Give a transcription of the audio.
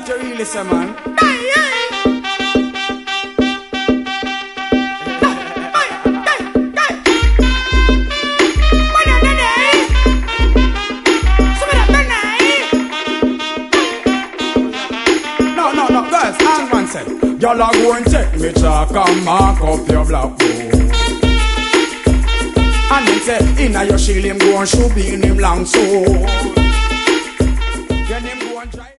what you really say, man. No, girls, hang on, say. Y'all are go and check me chalk and mark up your black book. And then say, inna your shield him go and shoot in him long so. Then him go and try.